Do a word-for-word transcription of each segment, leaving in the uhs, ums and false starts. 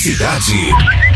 cidade.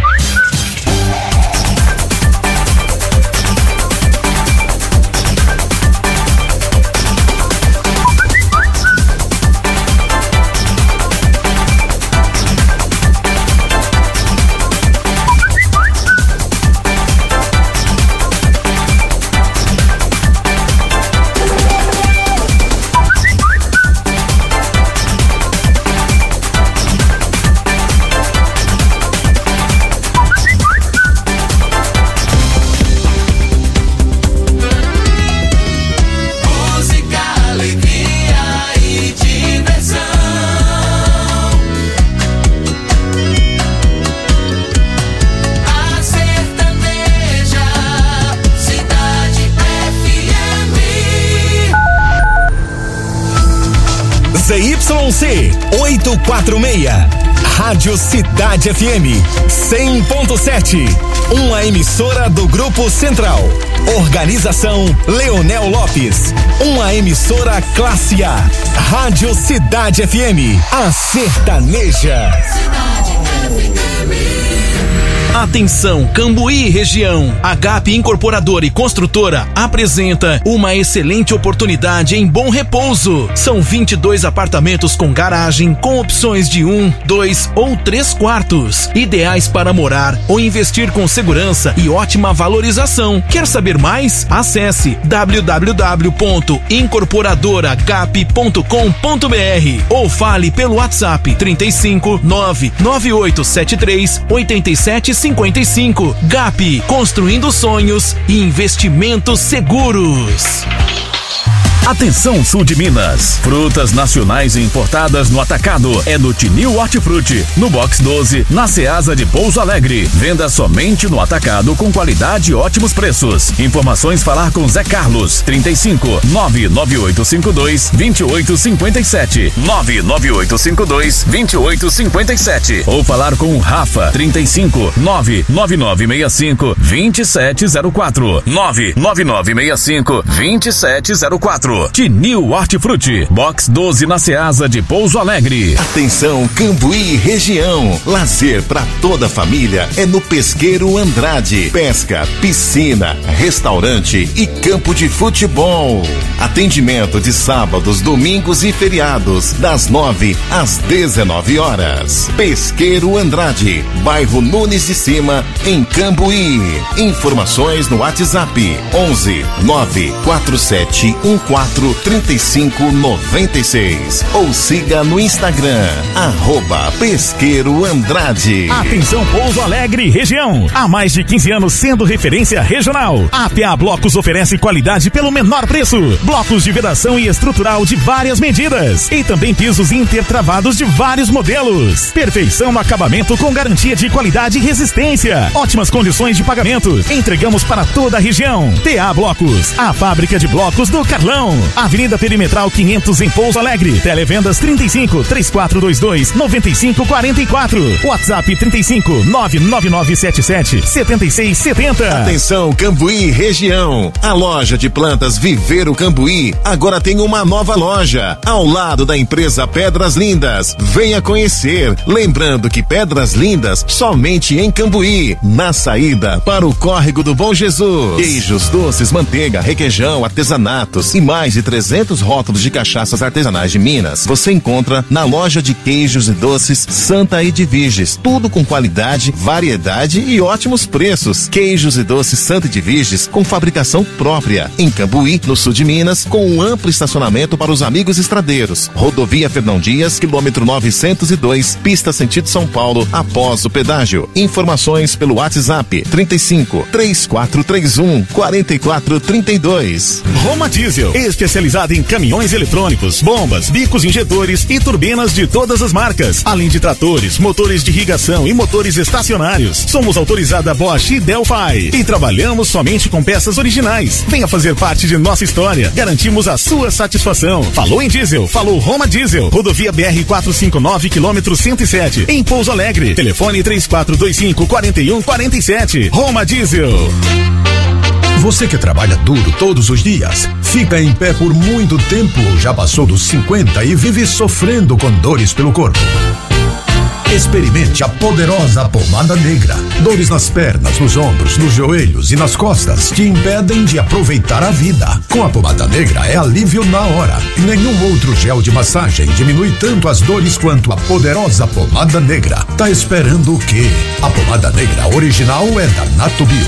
Z Y C oitocentos e quarenta e seis, Rádio Cidade F M cem ponto sete, uma emissora do Grupo Central. Organização Leonel Lopes, uma emissora classe A. Rádio Cidade F M, a sertaneja. Atenção, Cambuí e região. A Gap Incorporadora e Construtora apresenta uma excelente oportunidade em Bom Repouso. São vinte e dois apartamentos com garagem, com opções de um, dois ou três quartos, ideais para morar ou investir com segurança e ótima valorização. Quer saber mais? Acesse w w w ponto incorporadora gap ponto com ponto b r ou fale pelo WhatsApp trinta e cinco, nove nove oito sete três, oito sete cinquenta e cinco. Gap, construindo sonhos e investimentos seguros. Atenção, sul de Minas. Frutas nacionais e importadas no atacado é no Tinil Hortifruti, no Box doze, na Ceasa de Pouso Alegre. Venda somente no atacado com qualidade e ótimos preços. Informações falar com Zé Carlos, trinta e cinco, nove nove oito cinco dois, dois oito cinco sete, nove nove oito cinco dois, dois oito cinco sete, ou falar com o Rafa, trinta e cinco, nove nove nove seis cinco, dois sete zero quatro, nove nove nove seis cinco, dois sete zero quatro. Tinil Hortifruti, Box doze na Ceasa de Pouso Alegre. Atenção, Cambuí região. Lazer para toda a família é no Pesqueiro Andrade. Pesca, piscina, restaurante e campo de futebol. Atendimento de sábados, domingos e feriados, das nove às dezenove horas. Pesqueiro Andrade, bairro Nunes de Cima, em Cambuí. Informações no WhatsApp onze nove quatro sete um quatro três cinco nove seis ou siga no Instagram arroba Pesqueiro Andrade. Atenção, Pouso Alegre região, há mais de quinze anos sendo referência regional. A P A Blocos oferece qualidade pelo menor preço, blocos de vedação e estrutural de várias medidas e também pisos intertravados de vários modelos. Perfeição no acabamento com garantia de qualidade e resistência, ótimas condições de pagamento. Entregamos para toda a região. P A Blocos, a fábrica de blocos do Carlão. Avenida Perimetral quinhentos em Pouso Alegre. Televendas trinta e cinco, três quatro dois dois, nove cinco quatro quatro. WhatsApp trinta e cinco, nove nove nove sete sete, sete seis sete zero. Atenção, Cambuí região. A loja de plantas Viveiro Cambuí agora tem uma nova loja ao lado da empresa Pedras Lindas. Venha conhecer. Lembrando que Pedras Lindas somente em Cambuí, na saída para o Córrego do Bom Jesus. Queijos, doces, manteiga, requeijão, artesanatos e mais de trezentos rótulos de cachaças artesanais de Minas. Você encontra na loja de queijos e doces Santa Edviges. Tudo com qualidade, variedade e ótimos preços. Queijos e doces Santa Edviges com fabricação própria. Em Cambuí, no sul de Minas, com um amplo estacionamento para os amigos estradeiros. Rodovia Fernão Dias, quilômetro novecentos e dois, pista sentido São Paulo, após o pedágio. Informações pelo WhatsApp trinta e cinco, três quatro três um, quatro quatro três dois. Roma Diesel, especializada em caminhões eletrônicos, bombas, bicos injetores e turbinas de todas as marcas, além de tratores, motores de irrigação e motores estacionários. Somos autorizada Bosch e Delphi e trabalhamos somente com peças originais. Venha fazer parte de nossa história. Garantimos a sua satisfação. Falou em diesel, falou Roma Diesel. Rodovia B R quatrocentos e cinquenta e nove, quilômetro cento e sete, em Pouso Alegre. Telefone três quatro dois cinco, quatro um quatro sete. Roma Diesel. Você que trabalha duro todos os dias, fica em pé por muito tempo, já passou dos cinquenta e vive sofrendo com dores pelo corpo. Experimente a poderosa pomada negra. Dores nas pernas, nos ombros, nos joelhos e nas costas te impedem de aproveitar a vida. Com a pomada negra é alívio na hora. Nenhum outro gel de massagem diminui tanto as dores quanto a poderosa pomada negra. Tá esperando o quê? A pomada negra original é da Natubio.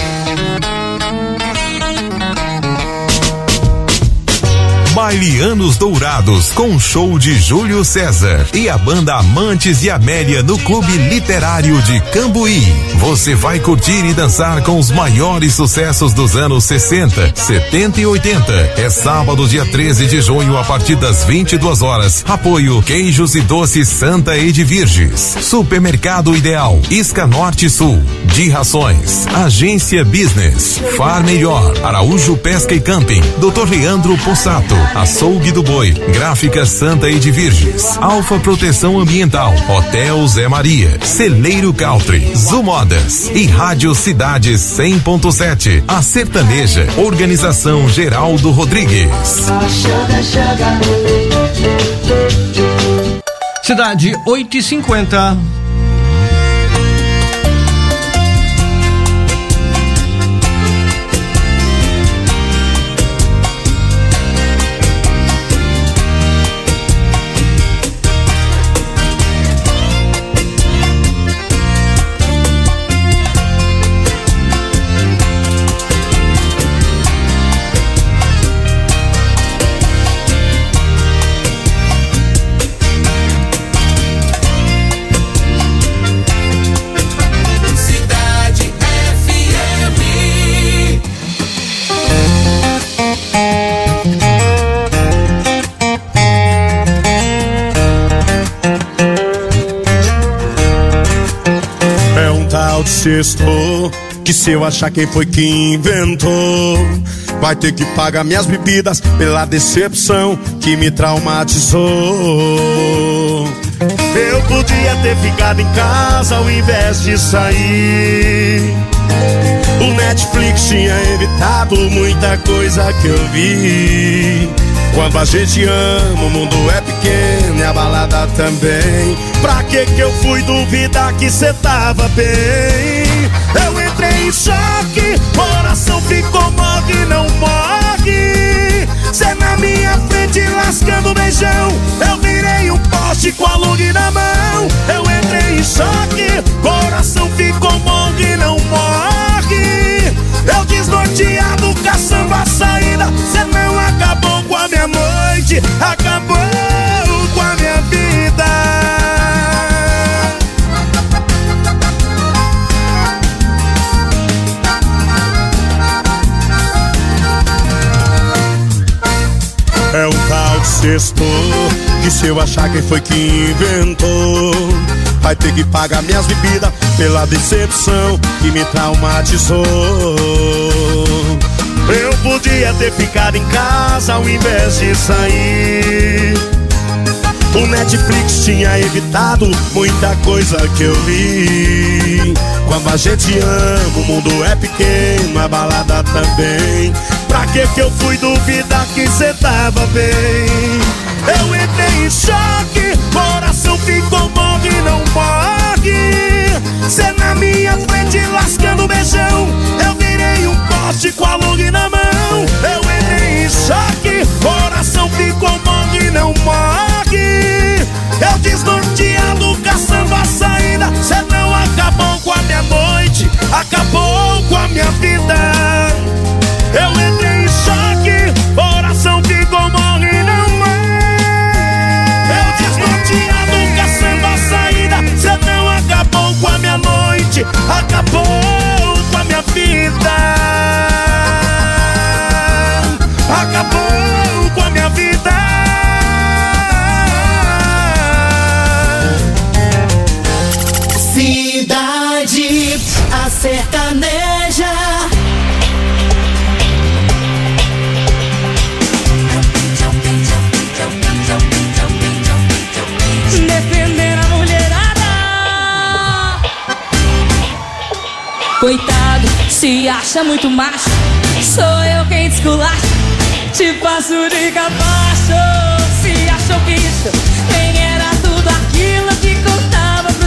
Baile Anos Dourados com show de Júlio César e a banda Amantes de Amélia no Clube Literário de Cambuí. Você vai curtir e dançar com os maiores sucessos dos anos sessenta, setenta e oitenta. É sábado, dia treze de junho, a partir das vinte e duas horas. Apoio Queijos e Doces Santa Edvirges, Supermercado Ideal, Isca Norte e Sul, de Rações, Agência Business, Far Melhor, Araújo Pesca e Camping, doutor Leandro Possato, Açougue do Boi, Gráficas Santa Edvirges, Alfa Proteção Ambiental, Hotel Zé Maria, Celeiro Country, Zumodas e Rádio Cidade cem ponto sete. A Sertaneja, Organização Geraldo Rodrigues. Cidade oito e cinquenta. Sextou, que se eu achar quem foi que inventou, vai ter que pagar minhas bebidas pela decepção que me traumatizou. Eu podia ter ficado em casa ao invés de sair. O Netflix tinha evitado muita coisa que eu vi. Quando a gente ama, o mundo é pequeno e a balada também. Pra que que eu fui duvidar que cê tava bem? Eu entrei em choque, coração ficou morre, não morre. Cê na minha frente lascando beijão, eu virei um poste com a lug na mão. Eu entrei em choque, coração ficou morre, não morre. Eu desnorteado caçando a saída, cê não acabou com a minha noite, acabou com a minha vida. É um tal de sexto, que se eu achar quem foi que inventou, vai ter que pagar minhas bebidas pela decepção que me traumatizou. Eu podia ter ficado em casa ao invés de sair. O Netflix tinha evitado muita coisa que eu vi. Quando a gente ama, o mundo é pequeno, a balada também. Pra que que eu fui duvidar que cê tava bem? Eu entrei em choque, coração ficou morre e não morre. Cê na minha frente lascando beijão, eu virei um poste com a lug na mão. Eu entrei em choque, coração ficou morre e não morre. Eu desnorteado caçando a saída, cê não acabou com a minha noite, acabou com a minha vida. Eu entrei em choque, coração ficou morre e não morre. Eu desnorteado caçando a saída, cê não acabou com a minha noite, acabou com a minha vida. Acabou com a minha vida. Cidade, a sertaneja. Defender a mulherada. Coitado, se acha muito macho, sou eu quem te esculacha, te passo de capacho. Se achou que isso nem era tudo aquilo que contava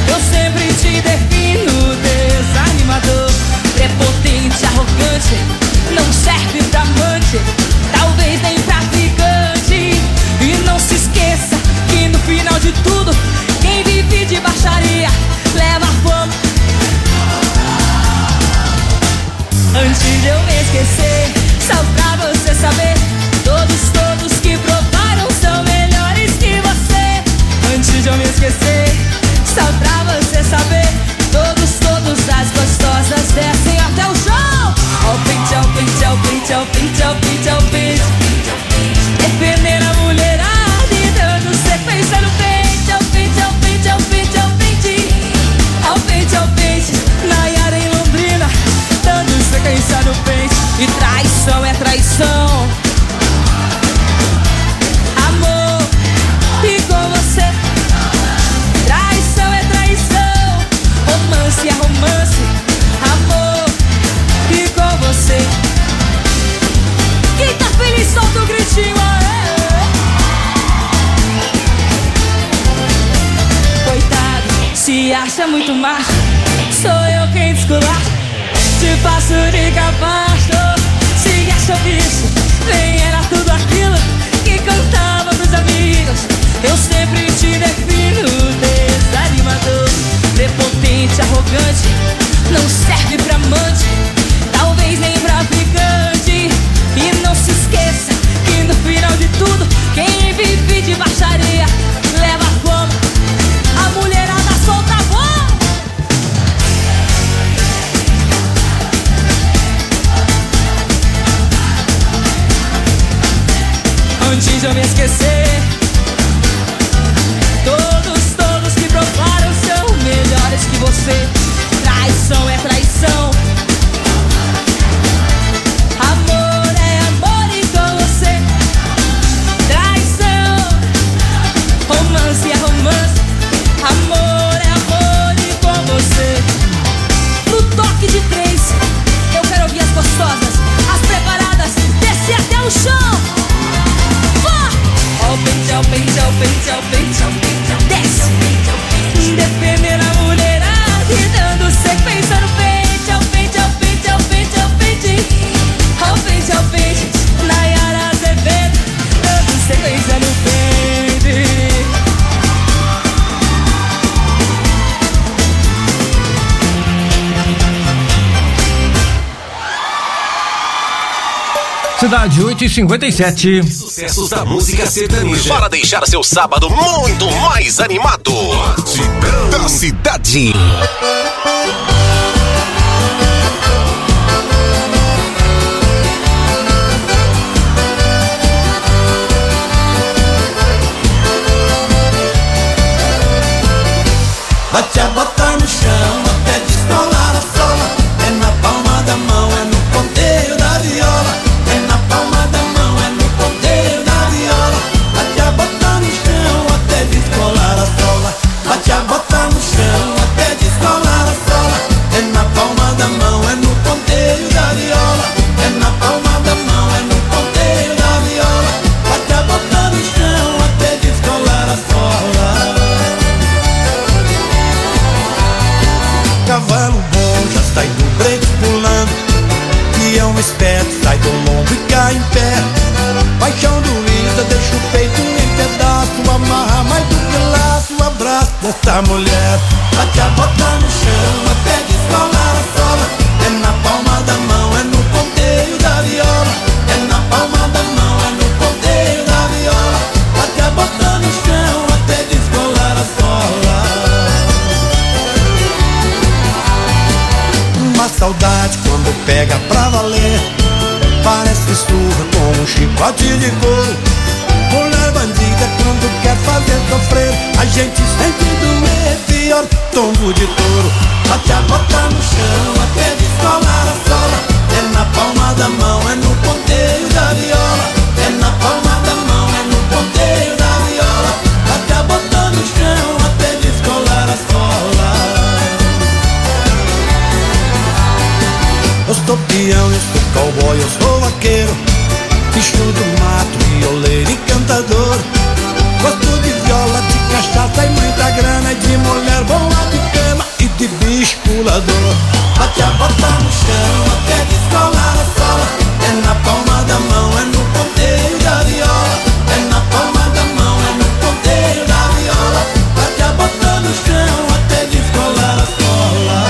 Eu sempre te defino desanimador, prepotente, arrogante, não serve pra amante, talvez nem traficante. E não se esqueça que no final de tudo, quem vive de baixaria leva fama. Antes de eu me esquecer, só pra você saber, todos, todos que provaram são melhores que você. Antes de eu me esquecer, só pra você saber, todos, todos as gostosas descem até o chão. Ao pente, ao pente, ao pente, ao pente, ao pente, ao pente, defendendo a mulherada e dando sequência no pente. Ao pente, ao pente, ao pente, ao pente, ao pente, ao pente, Nayara em Londrina, dando sequência no pente. E traição é traição, amor, e com você. Traição é traição, romance é romance, amor, e com você. Quem tá feliz solta o gritinho, aê. Coitado, se acha muito macho, sou eu quem desculacha, te faço de capacho. Se acha bicho, nem era tudo aquilo que cantava pros amigos. Eu sempre te defino desanimador, prepotente, arrogante, não serve pra amante, talvez nem pra ficante. E não se esqueça que no final de tudo, quem vive de baixaria leva fama. A mulherada solta a voz. Antes de eu me esquecer, todos, todos que provaram são melhores que você. Traição é traição, amor é amor e com você. Traição, romance é romance, amor é amor e com você. No toque de três, eu quero ouvir as gostosas, as preparadas, descer até o chão. Ao pente, ao pente, ao pente, ao pente, ao pente, desce, defendendo a mulherada e dando sequência no pente. Ao pente, ao pente, ao pente, ao pente, ao pente, ao pente, Nayara Azevedo, dando sequência no pente. Cidade oito e cinquenta e sete. Sucessos da música sertaneja para deixar seu sábado muito mais animado. Da cidade. Bate a bota no chão até descolar a sola. É na palma da mão, é no ponteio da viola. É na palma da mão, é no ponteio da viola. Bate a bota no chão até descolar a sola. Bate a bota no chão até descolar a sola. É na palma da mão, é no ponteio da viola. É na palma da mão, é no ponteio da viola. Bate a bota no chão até descolar a sola. Cavalo bom já sai do break pulando. Peão esperto sai do lombo e cai em pé. Paixão doída deixa o peito em pedaço. Amarra mais do que laço, abraço dessa mulher. Bate a bota no chão até descolar a sola. É na palma da mão, é no ponteio da viola. É na palma da mão, é no ponteio da viola. Bate a bota no chão até descolar a sola. Uma saudade quando pega pra valer, parece surra com um chicote de couro. Mulher bandida quando quer fazer sofrer, a gente sente doer, pior tombo de touro. Bate a bota no chão até descolar a sola. É na palma da mão, é no ponteio da viola. É na palma da mão, é no ponteio da viola. Bate a bota no chão até descolar a sola. Eu sou peão, eu sou cowboy, eu sou vaqueiro, bicho do mato, violeiro e cantador. Gosto de viola, de cachaça e muita grana, e de mulher boa de desfibulador. Bate a bota no chão até descolar a sola. É na palma da mão, é no ponteio da viola. É na palma da mão, é no ponteio da viola. Bate a bota no chão até descolar a sola.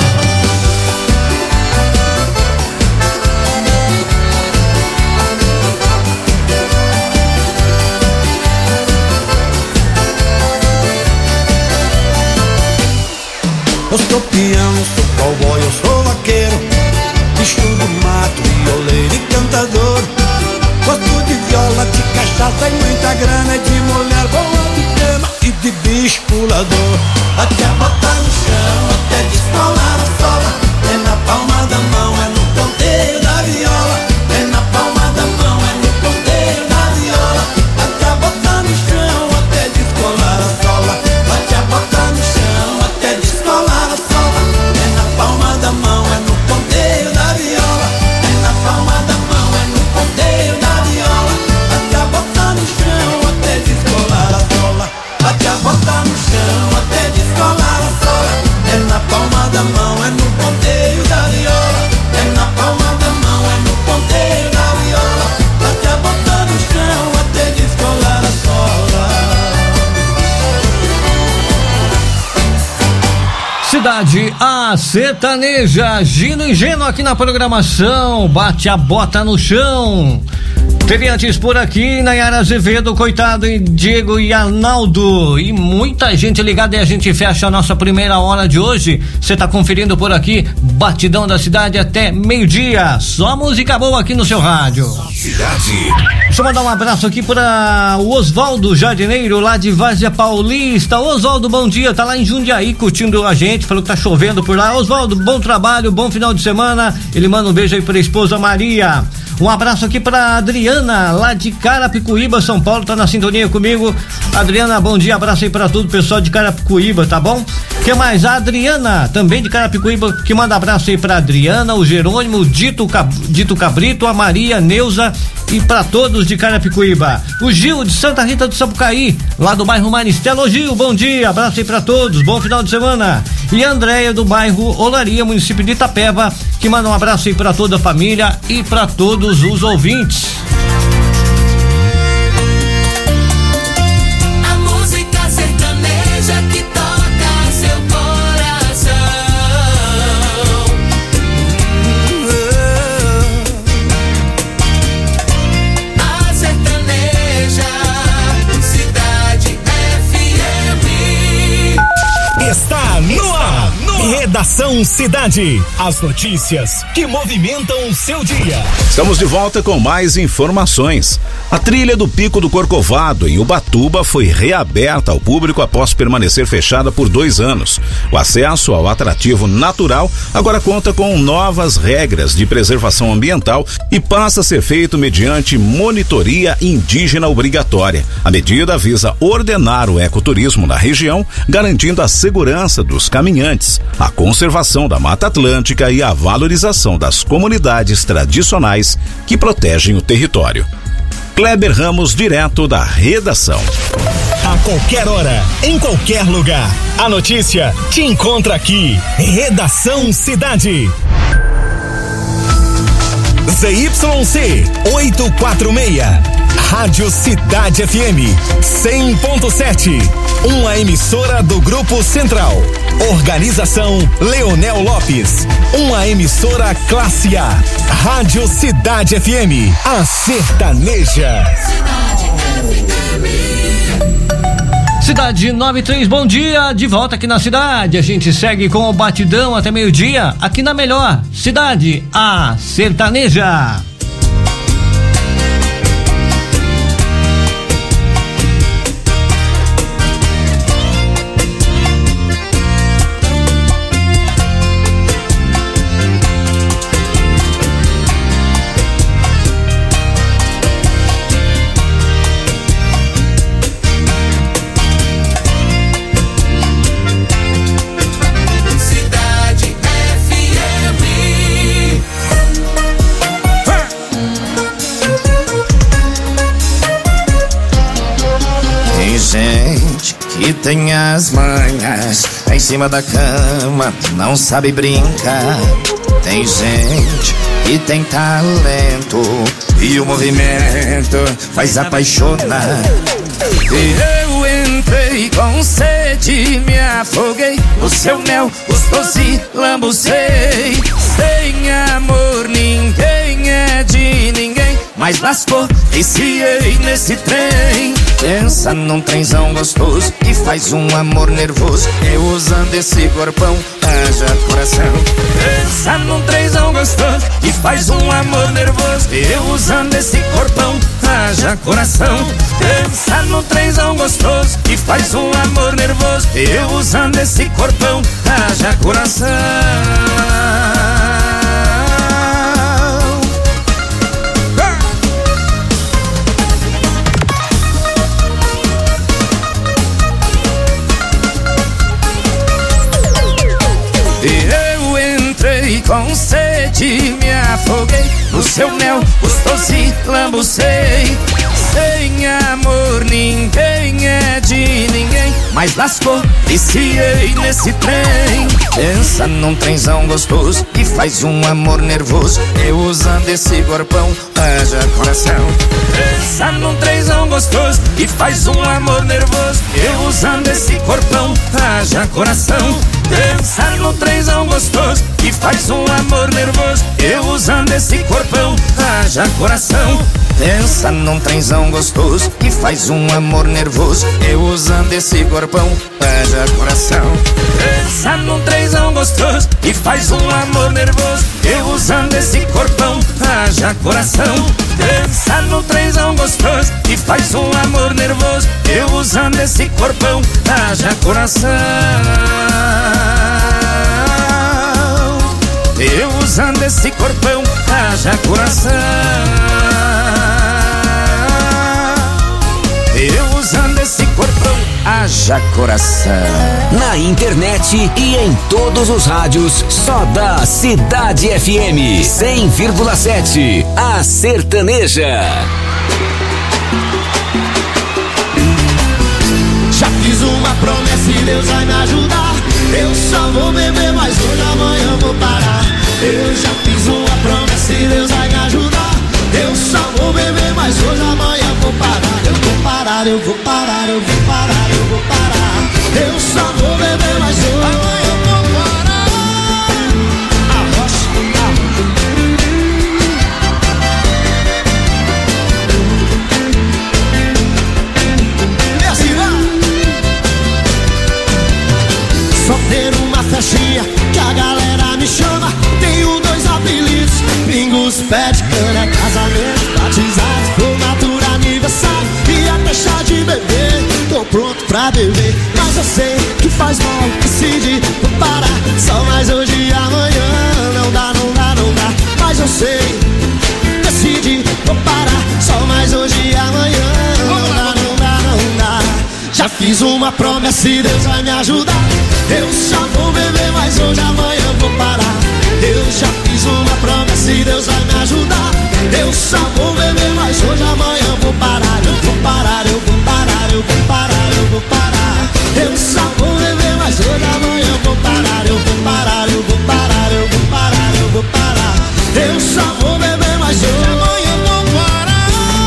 Eu sou peão, sou cowboy, eu sou vaqueiro, bicho do mato, violeiro e cantador. Gosto de viola, de cachaça e muita grana, de mulher boa de cama e de bicho pulador. Até botar no chão, até descolar a sola. É na palma da mão, é no ponteio da viola. É na palma da mão, é no ponteio da viola. Até botar no chão, até descolar a sola. Até botar no chão, até descolar a sola. É na palma da mão, é no ponteio da viola. É na palma da mão, é no ponteio da viola. Até botar no chão, até descolar a sola. Até botar no chão, até descolar a sola. É na palma da mão, é no ponteio da viola. É na palma da mão, é no ponteio da viola. Até botar no chão, até descolar a sola. Cidade A Sertaneja, Gino e Geno aqui na programação, bate a bota no chão. Teve antes por aqui, Nayara Azevedo, coitado, e Diego e Arnaldo, e muita gente ligada, e a gente fecha a nossa primeira hora de hoje. Você tá conferindo por aqui, batidão da cidade até meio-dia, só música boa aqui no seu rádio. Cidade. Deixa eu mandar um abraço aqui para o Oswaldo Jardineiro, lá de Várzea Paulista. Oswaldo, bom dia, tá lá em Jundiaí curtindo a gente, falou que tá chovendo por lá. Oswaldo, bom trabalho, bom final de semana. Ele manda um beijo aí pra esposa Maria. Um abraço aqui pra Adriana, lá de Carapicuíba, São Paulo, tá na sintonia comigo. Adriana, bom dia, abraço aí pra tudo, pessoal de Carapicuíba, tá bom? Que mais? A Adriana, também de Carapicuíba, que manda abraço aí pra Adriana, o Jerônimo, o Dito, Cab... Dito Cabrito, a Maria, Neuza e pra todos de Carapicuíba. O Gil, de Santa Rita do Sapucaí, lá do bairro Maristela. Ô Gil, bom dia, abraço aí pra todos, bom final de semana. E a Andréia, do bairro Olaria, município de Itapeva, que manda um abraço aí pra toda a família e pra todos os ouvintes. A música sertaneja que toca seu coração. A sertaneja, Cidade F M. Está no ar, Redação Cidade. As notícias que movimentam o seu dia. Estamos de volta com mais informações. A trilha do Pico do Corcovado, em Ubatuba, foi reaberta ao público após permanecer fechada por dois anos. O acesso ao atrativo natural agora conta com novas regras de preservação ambiental e passa a ser feito mediante monitoria indígena obrigatória. A medida visa ordenar o ecoturismo na região, garantindo a segurança dos caminhantes, a conservação da Mata Atlântica e a valorização das comunidades tradicionais que protegem o território. Kleber Ramos, direto da redação. A qualquer hora, em qualquer lugar, a notícia te encontra aqui. Redação Cidade. Z Y C oitocentos e quarenta e seis, Rádio Cidade F M cem ponto sete, uma emissora do Grupo Central. Organização Leonel Lopes, uma emissora classe A. Rádio Cidade F M, a sertaneja. Cidade noventa e três, bom dia, de volta aqui na cidade. A gente segue com o batidão até meio-dia, aqui na melhor Cidade, a sertaneja. Cidade F M. tem as manhas, em cima da cama, não sabe brincar. Tem gente que tem talento e o movimento faz apaixonar. E eu entrei com sede, me afoguei no seu mel, gostoso e lambuzei. Sem amor ninguém é de ninguém, mas lascou, viciei nesse trem. Pensa num trenzão gostoso que faz um amor nervoso. Eu usando esse corpão, haja coração. Pensa num trenzão gostoso que faz um amor nervoso. Eu usando esse corpão, haja coração. Pensa num trenzão gostoso que faz um amor nervoso. Eu usando esse corpão, haja coração. Eu entrei com sede, me afoguei no seu mel, gostoso e lambuzei. Sem amor ninguém é de ninguém, mas lascou, viciei nesse trem. Pensa num trenzão gostoso que faz um amor nervoso. Eu usando esse corpão, haja coração. Pensa num trenzão gostoso que faz um amor nervoso. Eu usando esse corpão, haja coração. Pensa num trenzão gostoso que faz um amor nervoso. Eu usando esse corpão, haja coração. Pensa num trenzão gostoso que faz um amor nervoso. Eu usando esse corpão, haja coração. Pensa num trenzão gostoso que faz um amor nervoso. Eu usando esse corpão, haja coração. Pensa num trenzão gostoso que faz um amor nervoso. Eu usando esse corpão, haja coração. Eu usando esse corpão, haja coração. Eu usando esse corpão, haja coração. Na internet e em todos os rádios, só da Cidade F M cem vírgula sete, a sertaneja. Já fiz uma promessa e Deus vai me ajudar. Eu só vou beber, mas hoje amanhã eu vou parar. Eu já fiz uma promessa e Deus vai me ajudar. Eu só vou beber, mas hoje amanhã eu vou parar. Eu vou parar, eu vou parar, eu vou parar, eu vou parar. Eu só vou beber, mas hoje amanhã eu vou parar. Arrocha, só ter uma festinha que a galera me chama. Tenho dois apelidos, Pingos, pé de cana, casamento, batizado, formatura, aniversário e até chá de bebê. Tô pronto pra beber, mas eu sei que faz mal, decidi, vou parar. Só mais hoje e amanhã, não dá, não dá, não dá. Mas eu sei, decidi, vou parar. Só mais hoje e amanhã, não dá, não dá, não dá. Já fiz uma promessa e Deus vai me ajudar. Eu só vou beber, mas hoje amanhã eu vou parar. Eu já fiz uma promessa e Deus vai me ajudar. Eu só vou beber, mas hoje amanhã eu vou parar. Eu vou parar, eu vou parar, eu vou parar, eu vou parar. Eu só vou beber, mas hoje amanhã eu vou parar. Eu vou parar, eu vou parar, eu vou parar, eu vou parar. Eu só vou beber, mas hoje amanhã eu vou parar.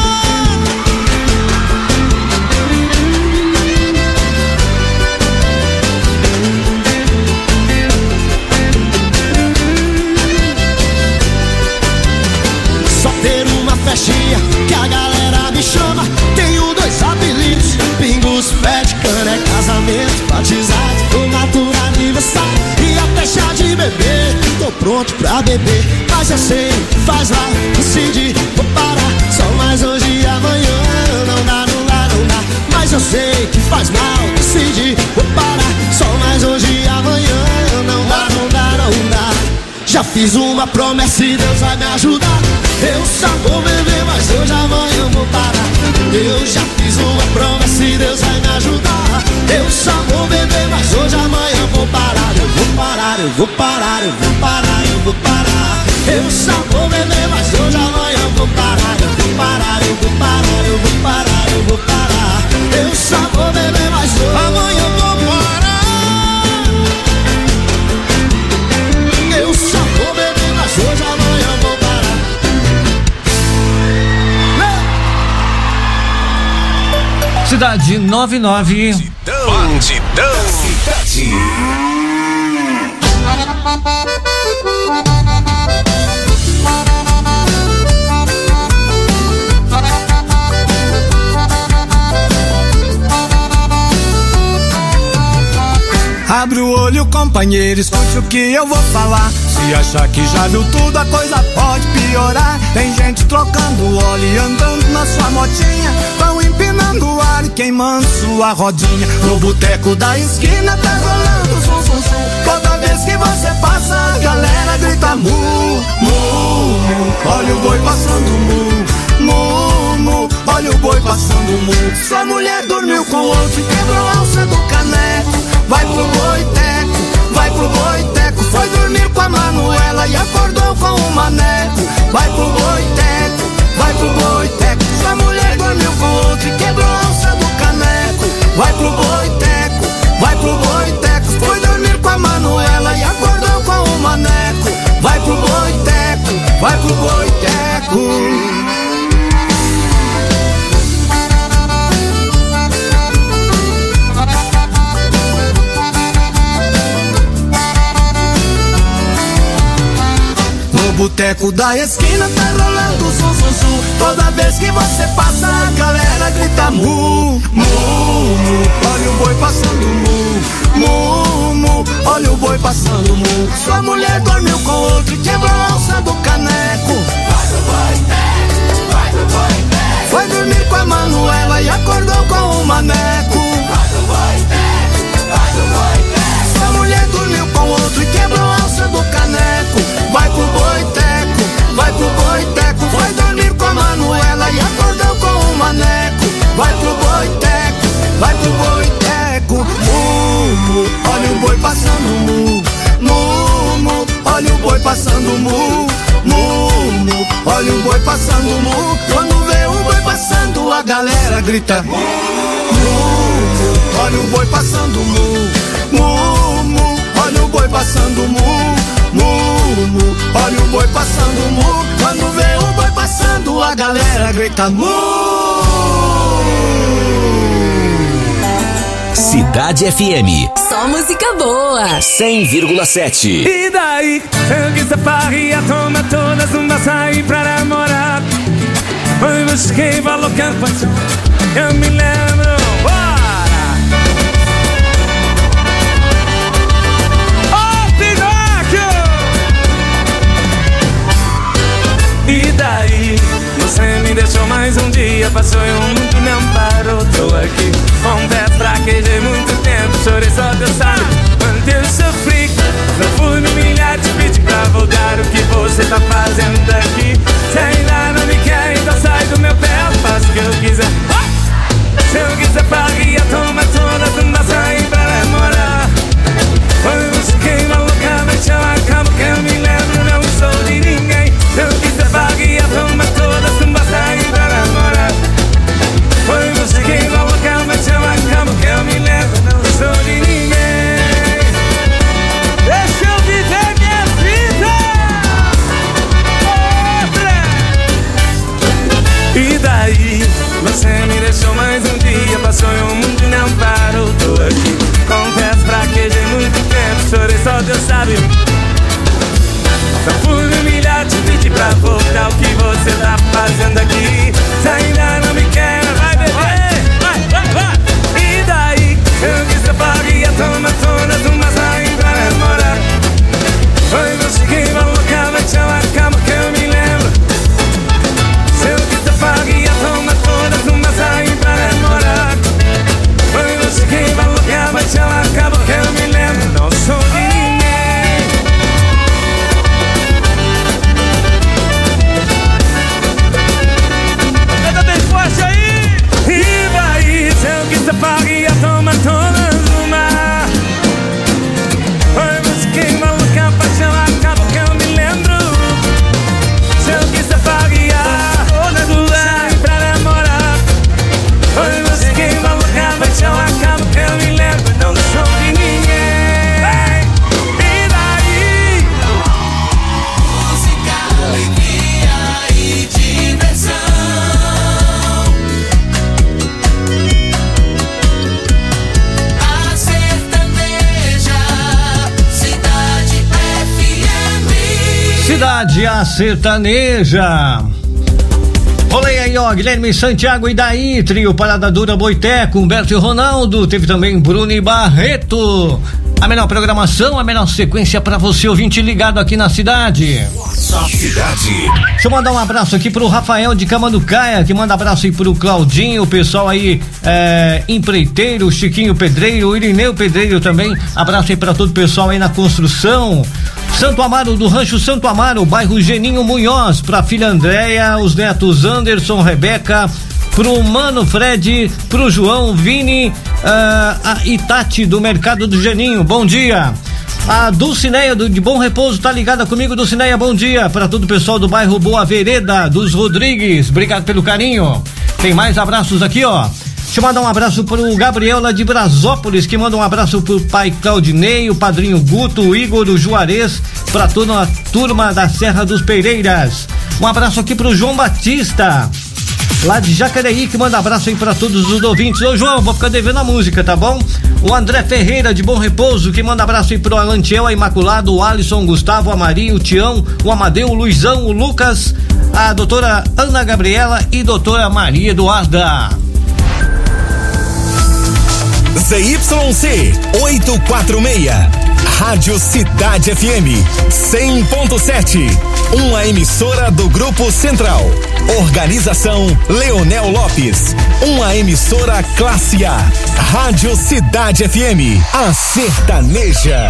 Festinha que a galera me chama. Tenho dois apelidos, Pingos, pé de cana, é casamento, batizado, formatura, aniversário e até chá de bebê. Tô pronto pra beber, mas eu sei, faz mal, decidi, vou parar. Só mais hoje e amanhã, não dá, não dá, não dá. Mas eu sei que faz mal, decidi, vou parar. Só mais hoje e amanhã, não dá, não dá, não dá. Já fiz uma promessa e Deus vai me ajudar. Eu só vou beber, mas hoje amanhã eu vou parar. Eu já fiz uma promessa e Deus vai me ajudar. Eu só vou beber, mas hoje amanhã eu vou parar. Eu vou parar, eu vou parar, eu vou parar, eu vou parar. Eu só vou beber, mas hoje amanhã eu vou parar. Eu vou parar, eu vou parar, eu vou parar, eu vou parar. Eu só vou beber mais hoje. Amanhã eu vou parar. Eu só vou beber mais hoje. Amanhã eu vou parar. Cidade noventa e nove. Bandidão Cidade. Abre o olho, companheiro, escute o que eu vou falar. Se achar que já viu tudo, a coisa pode piorar. Tem gente trocando óleo e andando na sua motinha. Vão empinando o ar e queimando sua rodinha. No boteco da esquina tá rolando zum, zum, zum. Toda vez que você passa, a galera grita mu, mu, mu. Olha o boi passando mu, mu, mu. Olha o boi passando mu. Sua mulher dormiu com outro e quebrou a alça do caneco. Vai pro boiteco, vai pro boiteco. Foi dormir com a Manuela e acordou com o maneco. Vai pro boiteco, vai pro boiteco. Sua mulher dormiu com outro e quebrou a alça do caneco. Vai pro boiteco, vai pro boiteco. Foi dormir com a Manuela e acordou com o maneco. Vai pro boiteco, vai pro boiteco. No boteco da esquina tá rolando zum, zum, zum. Toda vez que você passa, a galera grita mu, mu, mu. Olha o boi passando mu, mu, mu. Olha o boi passando mu. Sua mulher dormiu com outro e quebrou a alça do caneco. Vai pro boiteco, vai pro boiteco. Foi dormir com a Manuela e acordou com o maneco. Vai pro boiteco, vai pro boiteco. Sua mulher dormiu com outro e quebrou a alça do caneco. Vai pro boiteco, vai pro boiteco. Foi dormir com a Manuela e acordou com o maneco. Vai pro boiteco, vai pro boiteco. Mu, mu, olha o boi passando mu, mu, mu. Olha o boi passando mu, mu, mu. Olha o boi passando mu. Quando vê o boi passando, a galera grita mu, mu. Olha o boi passando mu, mu, mu. Olha o boi passando mu, mu, mu. Olha o boi passando mu. Quando vê o boi passando, a galera grita mu. Cidade F M. Só música boa. cem vírgula sete. E daí, eu quis a parria, toma todas uma sair pra namorar. Foi busquei, falou que passou. Eu me lembro, bora! Ô, Pinóquio! E daí, você me deixou mais um dia. Passou e um mundo não parou. Tô aqui, confesso, fraquejei muito tempo. Chorei só Deus sabe quanto eu sofri. Não fui me humilhar, te pedir pra voltar. O que você tá fazendo aqui? Se ainda não me quer, então sai do meu pé. Eu faço o que eu quiser. Se eu quiser parria, toma todas uma sair pra namorar. Foi você quem vai louca, mas eu acabo que eu me lembro, não sou de ninguém. Se eu quiser parria, toma todas uma sair pra namorar. Foi você quem vai louca, mas eu acabo que eu me lembro, não sou de ninguém. Deixa eu viver minha vida. Outra. E daí, você me deixou mais um dia. Passou e o mundo não parou. Tô aqui, confesso, fraquejei muito tempo. Chorei só Deus sabe. Só fui me humilhar, te pedir pra voltar. O que você tá fazendo aqui? Se ainda não me quer, vai beber. Vai, vai, vai. E daí, eu quis a parria, toma todas uma sair pra namorar. Foi você quem vai louca, mas eu acabo que eu me lembro. Se eu quis a parria, toma todas uma sair pra namorar. Foi você quem vai louca, mas eu acabo que eu me lembro. Não sou de ninguém. Canta bem forte. Cidade a Sertaneja. Rolei aí, ó, Guilherme Santiago e daí, trio Parada Dura Boiteco, Humberto e Ronaldo, teve também Bruno e Barreto. A melhor programação, a melhor sequência pra você, ouvinte ligado aqui na cidade. Cidade. Deixa eu mandar um abraço aqui pro Rafael de Camanducaia, que manda abraço aí pro Claudinho, o pessoal aí, é, empreiteiro, Chiquinho Pedreiro, o Irineu Pedreiro também, abraço aí pra todo o pessoal aí na construção. Santo Amaro, do Rancho Santo Amaro, bairro Geninho Munhoz, pra filha Andréia, os netos Anderson, Rebeca, pro Mano Fred, pro João, Vini, uh, a Itati do Mercado do Geninho, bom dia. A Dulcineia do, de Bom Repouso tá ligada comigo, Dulcineia, bom dia. Para todo o pessoal do bairro Boa Vereda, dos Rodrigues, obrigado pelo carinho. Tem mais abraços aqui, ó. Deixa eu mandar um abraço pro Gabriel lá de Brasópolis, que manda um abraço pro pai Claudinei, o padrinho Guto, o Igor, o Juarez, pra toda a turma da Serra dos Pereiras. Um abraço aqui pro João Batista, lá de Jacareí, que manda abraço aí pra todos os ouvintes. Ô João, vou ficar devendo a música, tá bom? O André Ferreira de Bom Repouso, que manda abraço aí pro Alantiel, a Imaculado, o Alisson, o Gustavo, a Maria, o Tião, o Amadeu, o Luizão, o Lucas, a doutora Ana Gabriela e doutora Maria Eduarda. Z Y C oitocentos e quarenta e seis, Rádio Cidade F M cem ponto sete, uma emissora do Grupo Central. Organização Leonel Lopes, uma emissora classe A. Rádio Cidade F M, a sertaneja.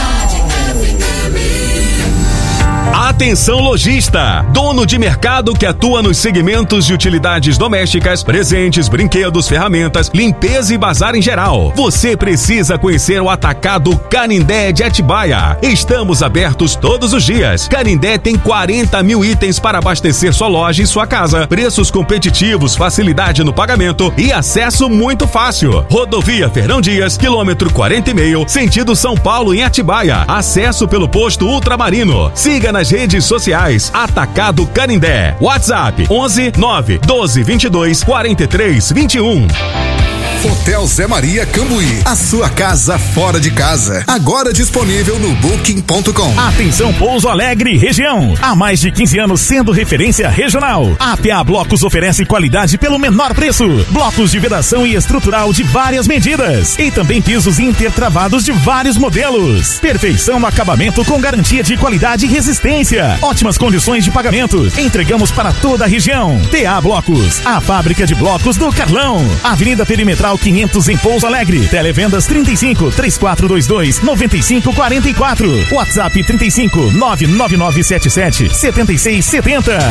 Atenção lojista, dono de mercado que atua nos segmentos de utilidades domésticas, presentes, brinquedos, ferramentas, limpeza e bazar em geral. Você precisa conhecer o Atacado Canindé de Atibaia. Estamos abertos todos os dias. Canindé tem quarenta mil itens para abastecer sua loja e sua casa. Preços competitivos, facilidade no pagamento e acesso muito fácil. Rodovia Fernão Dias, quilômetro quarenta e meio, sentido São Paulo em Atibaia. Acesso pelo posto Ultramarino. Siga nas redes sociais Atacado Canindé. WhatsApp onze nove doze vinte e dois quarenta e três vinte e um. Hotel Zé Maria Cambuí, a sua casa fora de casa. Agora disponível no booking ponto com. Atenção Pouso Alegre região. Há mais de quinze anos sendo referência regional. A P A Blocos oferece qualidade pelo menor preço. Blocos de vedação e estrutural de várias medidas. E também pisos intertravados de vários modelos. Perfeição no acabamento com garantia de qualidade e resistência. Ótimas condições de pagamento. Entregamos para toda a região. P A Blocos, a fábrica de blocos do Carlão. Avenida Perimetral quinhentos em Pouso Alegre. Televendas trinta e cinco, três quatro dois dois, noventa e cinco quarenta e quatro. WhatsApp trinta e cinco, nove nove nove sete sete, sete seis sete zero.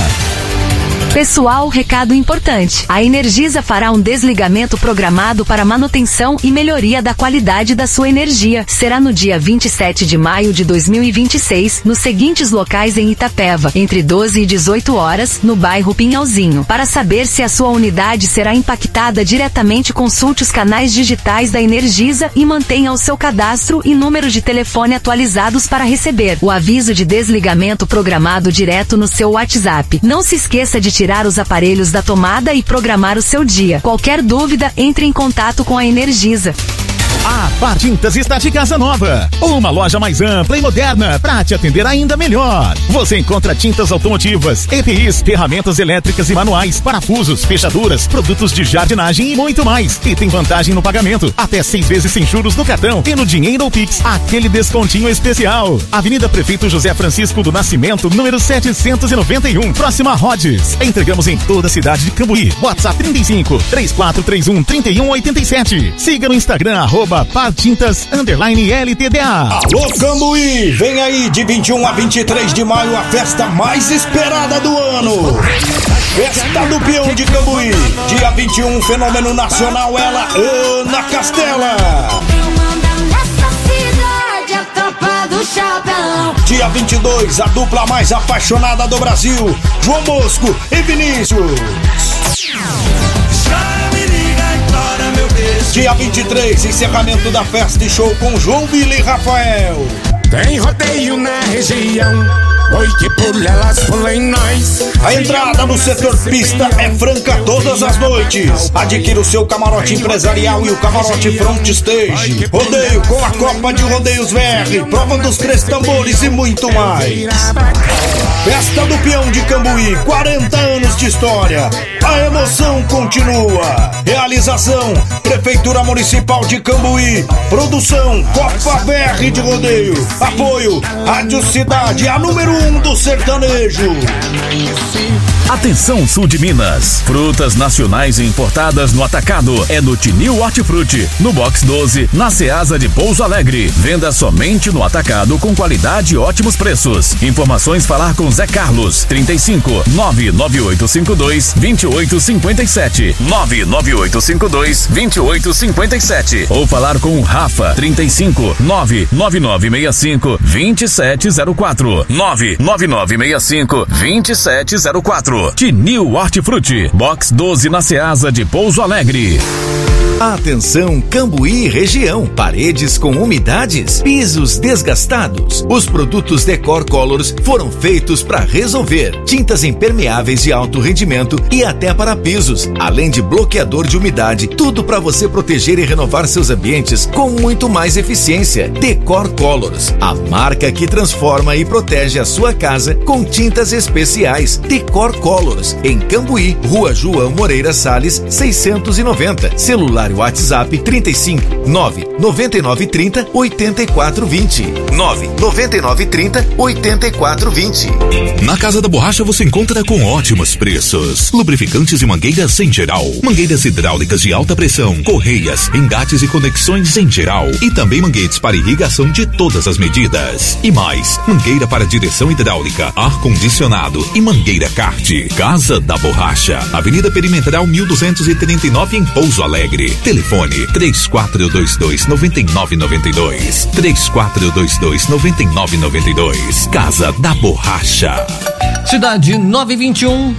Pessoal, recado importante. A Energisa fará um desligamento programado para manutenção e melhoria da qualidade da sua energia. Será no dia vinte e sete de maio de dois mil e vinte e seis, nos seguintes locais em Itapeva, entre doze e dezoito horas, no bairro Pinhalzinho. Para saber se a sua unidade será impactada diretamente, consulte os canais digitais da Energisa e mantenha o seu cadastro e número de telefone atualizados para receber o aviso de desligamento programado direto no seu WhatsApp. Não se esqueça de tirar os aparelhos da tomada e programar o seu dia. Qualquer dúvida, entre em contato com a Energisa. A Par Tintas está de casa nova. Uma loja mais ampla e moderna para te atender ainda melhor. Você encontra tintas automotivas, E P Is, ferramentas elétricas e manuais, parafusos, fechaduras, produtos de jardinagem e muito mais. E tem vantagem no pagamento, até seis vezes sem juros no cartão e no dinheiro ou Pix, aquele descontinho especial. Avenida Prefeito José Francisco do Nascimento, número setecentos e noventa e um, próxima a Rhodes. Entregamos em toda a cidade de Cambuí. WhatsApp trinta e cinco, três quatro três um, trinta e um oitenta e sete. Siga no Instagram, arroba Par Tintas, underline L T D A. Alô Cambuí, vem aí de vinte e um a vinte e três de maio a festa mais esperada do ano. Festa do Peão de Cambuí. Dia vinte e um, fenômeno nacional, ela, Ana Castela. Dia vinte e dois, a dupla mais apaixonada do Brasil, João Bosco e Vinícius. Dia vinte e três, encerramento da festa e show com João Vila e Rafael. Tem rodeio na região, oi que por elas pulem nós. A entrada no setor pista é franca todas as noites. Adquira o seu camarote empresarial e o camarote front stage. Rodeio com a Copa de Rodeios V R, prova dos três tambores e muito mais. Festa do Peão de Cambuí, quarenta anos de história. A emoção continua. Realização: Prefeitura Municipal de Cambuí. Produção: Copa B R de Rodeio. Apoio: Rádio Cidade, a número um do sertanejo. Atenção, sul de Minas. Frutas nacionais e importadas no atacado é no Tinil Hortifruti, no box doze, na Ceasa de Pouso Alegre. Venda somente no atacado com qualidade e ótimos preços. Informações: falar com Zé Carlos, trinta e cinco, nove nove oito cinco dois, dois oito cinco sete, nove nove oito cinco dois, dois oito cinco sete, ou falar com o Rafa, trinta e cinco, nove nove nove seis cinco, dois sete zero quatro, nove nove nove seis cinco, dois sete zero quatro. Tinil Hortifruti, box doze, na Ceasa de Pouso Alegre. Atenção, Cambuí região. Paredes com umidades, pisos desgastados. Os produtos Decor Colors foram feitos para resolver. Tintas impermeáveis de alto rendimento e até para pisos, além de bloqueador de umidade. Tudo para você proteger e renovar seus ambientes com muito mais eficiência. Decor Colors, a marca que transforma e protege a sua casa com tintas especiais. Decor Colors, em Cambuí, Rua João Moreira Salles, seiscentos e noventa. Celular WhatsApp trinta e cinco, nove nove nove trinta, oitenta e quatro vinte. nove nove nove trinta, oitenta e quatro vinte. Na Casa da Borracha você encontra com ótimos preços. Lubrificantes e mangueiras em geral. Mangueiras hidráulicas de alta pressão. Correias, engates e conexões em geral. E também manguetes para irrigação de todas as medidas. E mais, mangueira para direção hidráulica, ar-condicionado e mangueira kart. Casa da Borracha. Avenida Perimetral mil duzentos e trinta e nove em Pouso Alegre. Telefone três quatro dois dois, nove nove nove dois. três quatro dois dois, nove nove nove dois. Casa da Borracha. Cidade nove vinte e um.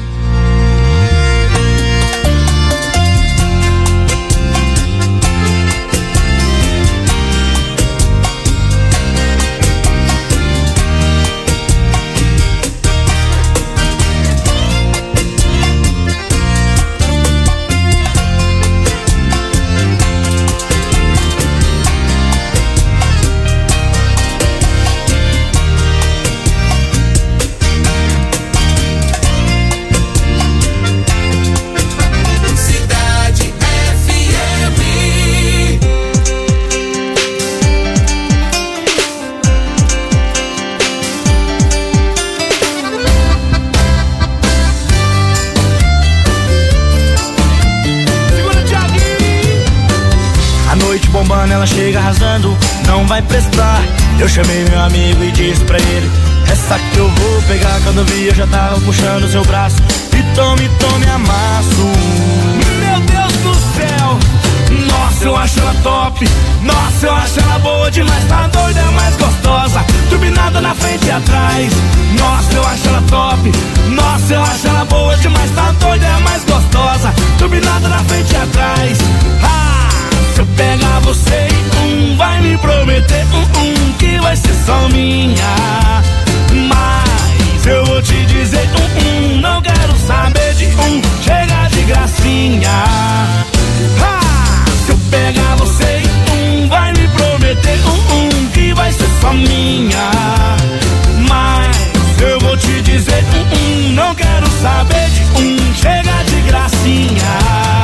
Ela chega arrasando, não vai prestar. Eu chamei meu amigo e disse pra ele: essa que eu vou pegar. Quando vi eu já tava puxando seu braço. E tome, tome, amasso. Meu Deus do céu, nossa, eu acho ela top. Nossa, eu acho ela boa demais. Tá doida, é mais gostosa. Turbinada na frente e atrás. Nossa, eu acho ela top. Nossa, eu acho ela boa demais. Tá doida, é mais gostosa. Turbinada na frente e atrás. Ah! Se eu pegar você, um vai me prometer um, um, que vai ser só minha. Mas eu vou te dizer um, um, não quero saber de um, chega de gracinha. Ah, se eu pegar você, um vai me prometer um, um, que vai ser só minha. Mas eu vou te dizer um, um, não quero saber de um, chega de gracinha.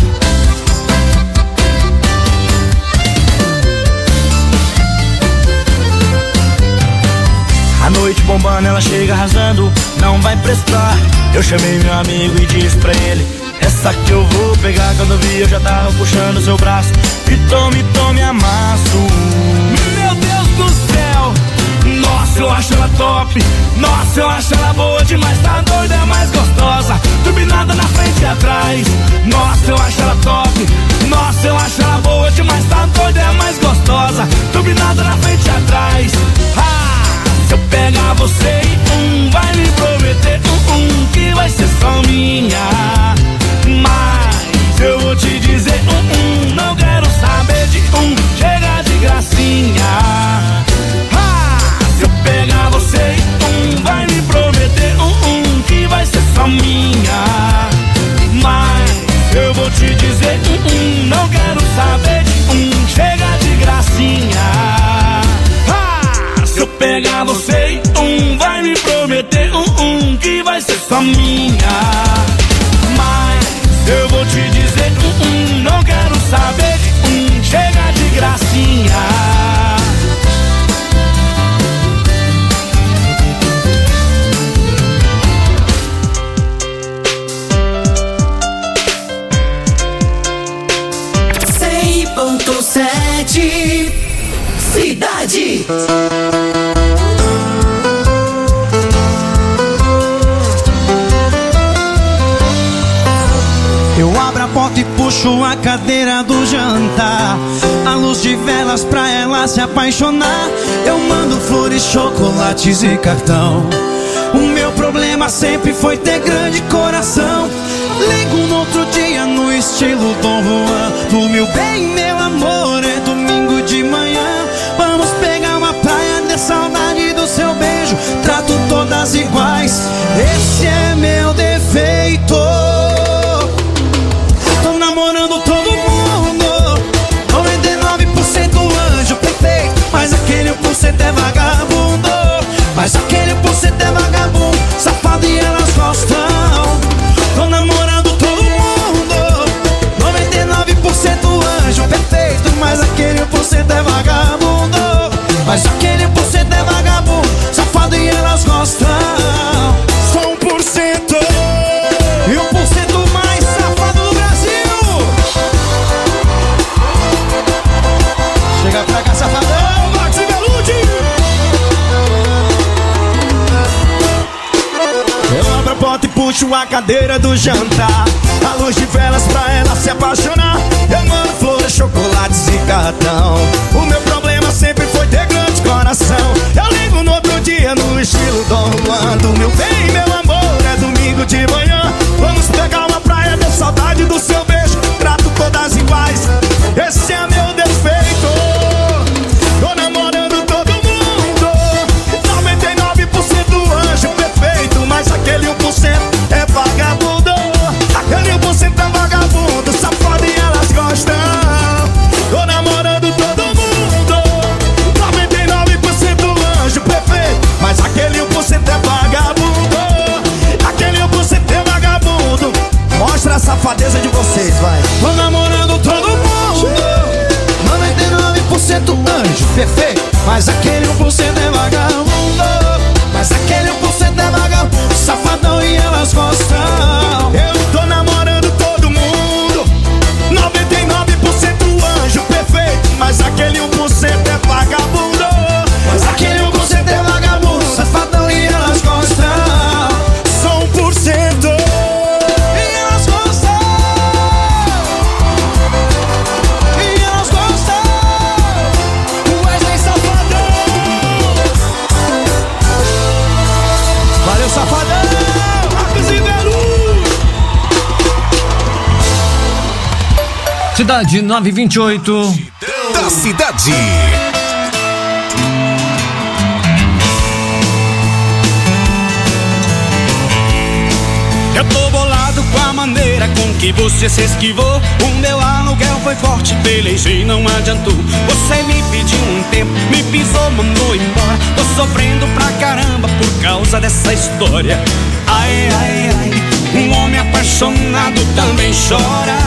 A noite bombando, ela chega arrasando, não vai prestar. Eu chamei meu amigo e disse pra ele: essa que eu vou pegar. Quando vi eu já tava puxando seu braço. E tome, tome, amasso. Meu Deus do céu, nossa, eu acho ela top. Nossa, eu acho ela boa demais. Tá doida, é mais gostosa. Turbinada na frente e atrás. Nossa, eu acho ela top. Nossa, eu acho ela boa demais. Tá doida, é mais gostosa. Turbinada na frente e atrás. Ah! Se eu pegar você, um vai me prometer um, um, que vai ser só minha. Mas eu vou te dizer um, um, não quero saber de um, chega de gracinha. Ah, se eu pegar você, um vai me prometer um, um, que vai ser só minha. Mas eu vou te dizer um, um, não quero saber de um, chega de gracinha. Se eu pegar você, um vai me prometer um, só minha. Mas eu vou te dizer, hum, hum, não quero saber, hum, chega de gracinha. Sete Cidade. Eu abro a porta e puxo a cadeira do jantar, a luz de velas pra ela se apaixonar. Eu mando flores, chocolates e cartão. O meu problema sempre foi ter grande coração. Ligo no outro dia no estilo Dom Juan. No meu bem, meu amor, é domingo de manhã. Vamos pegar uma praia, de saudade do seu beijo. Trato todas iguais, esse é meu defeito. Tô namorando todo mundo, noventa e nove por cento anjo perfeito. Mas aquele um por cento é vagabundo. Mas aquele um por cento é vagabundo, safado e elas gostam. Tô namorando todo mundo, noventa e nove por cento anjo perfeito. Mas aquele um por cento é vagabundo. Mas aquele um por cento é vagabundo, safado e elas gostam. Só um por cento e um por cento mais safado do Brasil. Chega pra cá, safadão, Max e Velude. Eu abro a porta e puxo a cadeira do jantar, a luz de velas pra ela se apaixonar. Eu mando flores, chocolates e cartão. O meu problema sempre foi ter grande coração. Eu ligo no outro dia no estilo Dom Juan. Do meu bem, meu amor, é domingo de manhã. Vamos pegar uma praia, ter saudade do seu beijo. Trato todas iguais, esse é meu defeito. Tô namorando todo mundo, noventa e nove por cento anjo perfeito. Mas aquele um por cento é vagabundo. Aquele um por cento é vagabundo, safado e elas gostam. Tô namorando todo mundo, noventa e nove por cento anjo perfeito. Mas aquele um por cento é vagabundo. Aquele um por cento é vagabundo. Mostra a safadeza de vocês, vai. Tô namorando todo mundo, noventa e nove por cento anjo perfeito. Mas aquele um por cento é vagabundo. Mas aquele um por cento é vagabundo, safadão e elas gostam. Eu tô namorando todo mundo, noventa e nove por cento anjo perfeito. Mas aquele um por cento é vagabundo. Mas aquele um por cento é vagabundo, safadão e elas gostam. Só um por cento e elas gostam. E elas gostam. Wesley Safadão. Valeu, Safadão. Marcos e Velude. Cidade nove vinte e oito. Da cidade. Eu tô bolado com a maneira com que você se esquivou. O meu aluguel foi forte, pelejei, não adiantou. Você me pediu um tempo, me pisou, mandou embora. Tô sofrendo pra caramba por causa dessa história. Ai, ai, ai, um homem apaixonado também chora.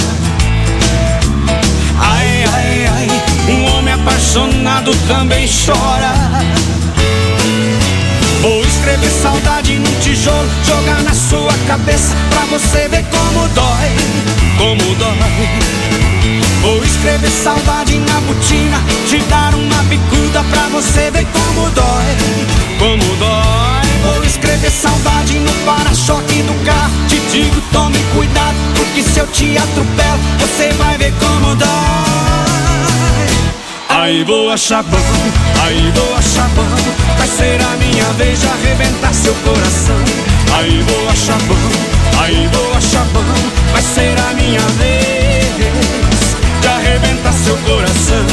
Ai, ai, ai, um homem apaixonado também chora. Vou escrever saudade num tijolo, jogar na sua cabeça pra você ver como dói, como dói. Vou escrever saudade na botina, te dar uma bicuda pra você ver como dói, como dói. Vou escrever saudade no para-choque do carro, te digo tome cuidado, porque se eu te atropelo, você vai ver como dói. Aí vou achar bom, aí vou achar bom, vai ser a minha vez de arrebentar seu coração. Aí vou achar bom, aí vou achar bom, vai ser a minha vez de arrebentar seu coração.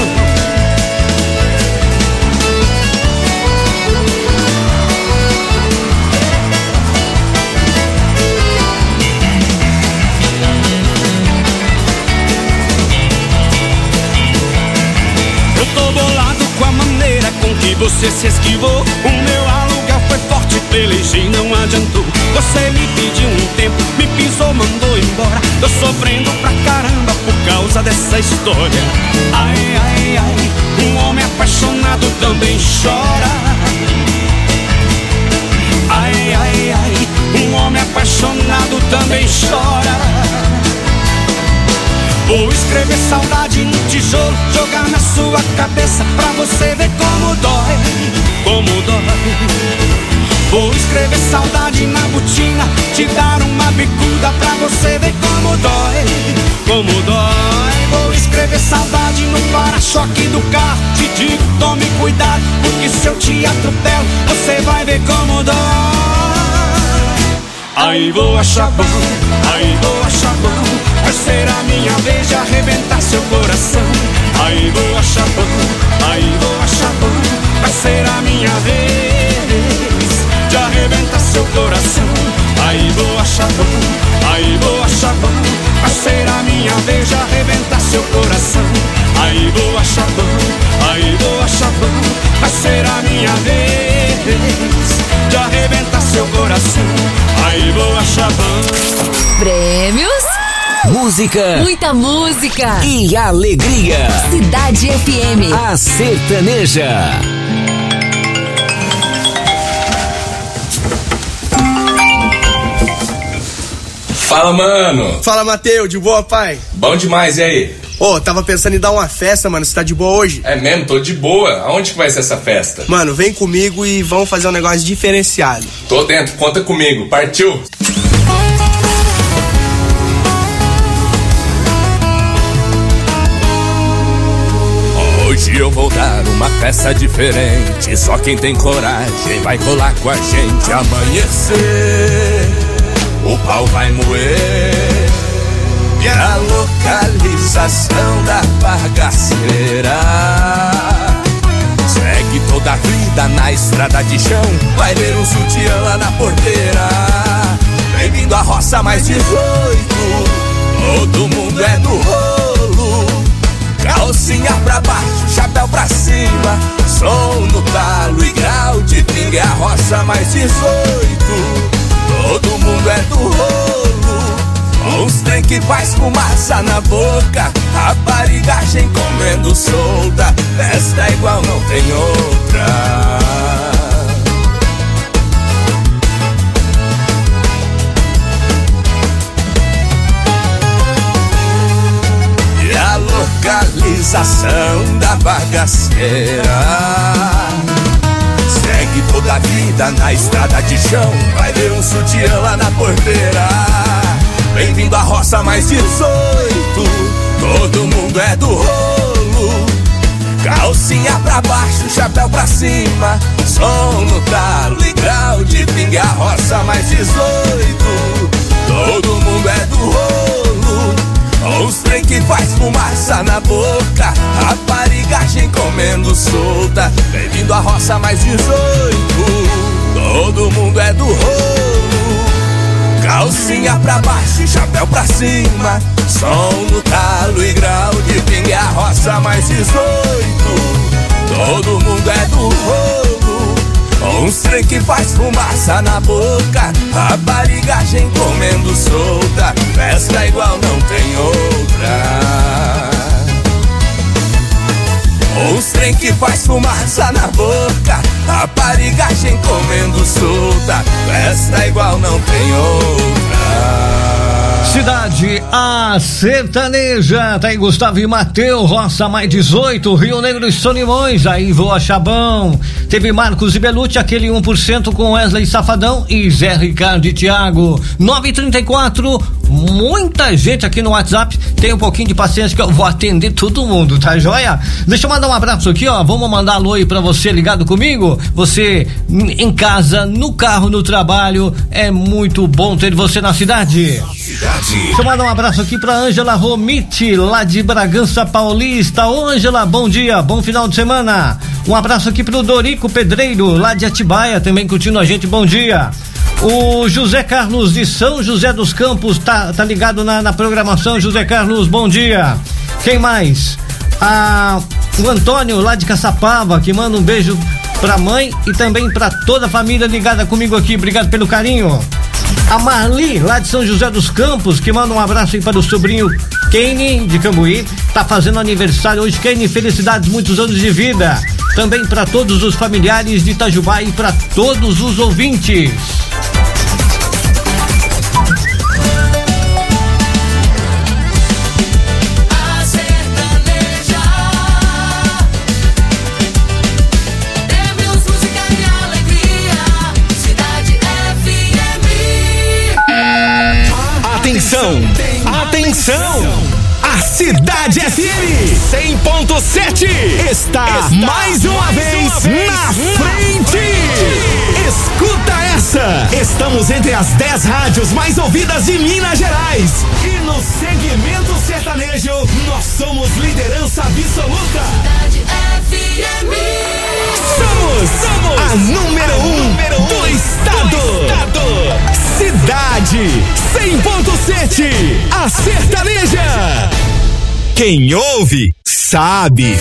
Eu tô bolado com a maneira com que você se esquivou. O meu aluguel foi forte, pelejei, não adiantou. Tô Você me pediu um tempo, me pisou, mandou embora. Tô sofrendo pra caramba por causa dessa história. Ai, ai, ai, um homem apaixonado também chora. Ai, ai, ai, um homem apaixonado também chora. Vou escrever saudade no tijolo, jogar na sua cabeça pra você ver como dói, como dói. Vou escrever saudade na botina, te dar uma bicuda pra você ver como dói, como dói. Vou escrever saudade no para-choque do carro, te digo, tome cuidado, porque se eu te atropelo, você vai ver como dói. Aí vou achar bom, aí vou achar bom, vai ser a minha vez de arrebentar seu coração. Aí vou achar bom, aí vou achar bom, vai ser a minha vez de arrebentar seu coração. Aí vou achar bom, aí vou achar bom, vai ser a minha vez de arrebentar seu coração. Aí vou achar bom, aí vou achar bom, vai ser a minha vez de arrebentar seu coração. Aí vou achar bom. Prêmios, música, muita música e alegria. Cidade F M, a sertaneja. Fala, mano. Fala, Mateus, de boa, pai? Bom demais, e aí? Ô, oh, tava pensando em dar uma festa, mano, você tá de boa hoje? É mesmo, tô de boa. Aonde que vai ser essa festa? Mano, vem comigo e vamos fazer um negócio diferenciado. Tô dentro, conta comigo, partiu? Hoje eu vou dar uma festa diferente, só quem tem coragem vai colar com a gente. Amanhecer, o pau vai moer, e a localização da bagaceira segue toda a vida na estrada de chão. Vai ver um sutiã lá na porteira. Bem-vindo à roça mais dezoito, todo mundo é do rolo. Calcinha pra baixo, chapéu pra cima, som no talo e grau de pinga. É a roça mais dezoito, todo mundo é do rolo. Uns trem que faz fumaça na boca, raparigagem comendo solta. Festa igual não tem outra. E a localização da bagaceira segue toda a vida na estrada de chão. Vai ver um sutiã lá na porteira. Bem-vindo à roça mais dezoito, todo mundo é do rolo. Calcinha pra baixo, chapéu pra cima, som no talo e grau de pinga. É a roça mais dezoito, todo mundo é do rolo. Os trem que faz fumaça na boca, raparigagem comendo solta. Bem-vindo à roça mais dezoito, todo mundo é do rolo. Calcinha pra baixo, chapéu pra cima, som no talo e grau de pinga. É a roça mais dezoito, todo mundo é do rolo. Uns trem que faz fumaça na boca, raparigagem comendo solta. Festa igual não tem outra. Uns trem que faz fumaça na boca, raparigagem comendo solta. Festa igual não tem outra. Cidade A Sertaneja, tá aí Gustavo e Mateus, Roça mais dezoito, Rio Negro e Solimões, aí voa Chabão. Teve Marcos e Belucci, aquele um por cento com Wesley Safadão e Zé Ricardo e Thiago. nove e trinta e quatro, muita gente aqui no WhatsApp, tem um pouquinho de paciência que eu vou atender todo mundo, tá joia? Deixa eu mandar um abraço aqui, ó, vamos mandar alô aí pra você ligado comigo, você em casa, no carro, no trabalho, é muito bom ter você na cidade. Cidade. Deixa eu mandar um abraço aqui pra Ângela Romiti, lá de Bragança Paulista. Ô Ângela, bom dia, bom final de semana. Um abraço aqui pro Dorico Pedreiro, lá de Atibaia, também curtindo a gente, bom dia. O José Carlos de São José dos Campos tá, tá ligado na, na programação. José Carlos, bom dia. Quem mais? Ah, o Antônio, lá de Caçapava, que manda um beijo pra mãe e também pra toda a família ligada comigo aqui. Obrigado pelo carinho. A Marli, lá de São José dos Campos, que manda um abraço aí para o sobrinho Kenny de Cambuí, tá fazendo aniversário hoje. Kenny, felicidades, muitos anos de vida. Também para todos os familiares de Itajubá e para todos os ouvintes. Atenção, atenção! A Cidade F M cem ponto sete está, está mais uma mais vez uma vez na, na frente. frente! Escuta essa! Estamos entre as dez rádios mais ouvidas de Minas Gerais. E no segmento sertanejo, nós somos liderança absoluta. Cidade F M. Somos, somos a número a um número do, um estado. do estado. Cidade cem ponto sete, a sertaneja. Quem ouve, sabe.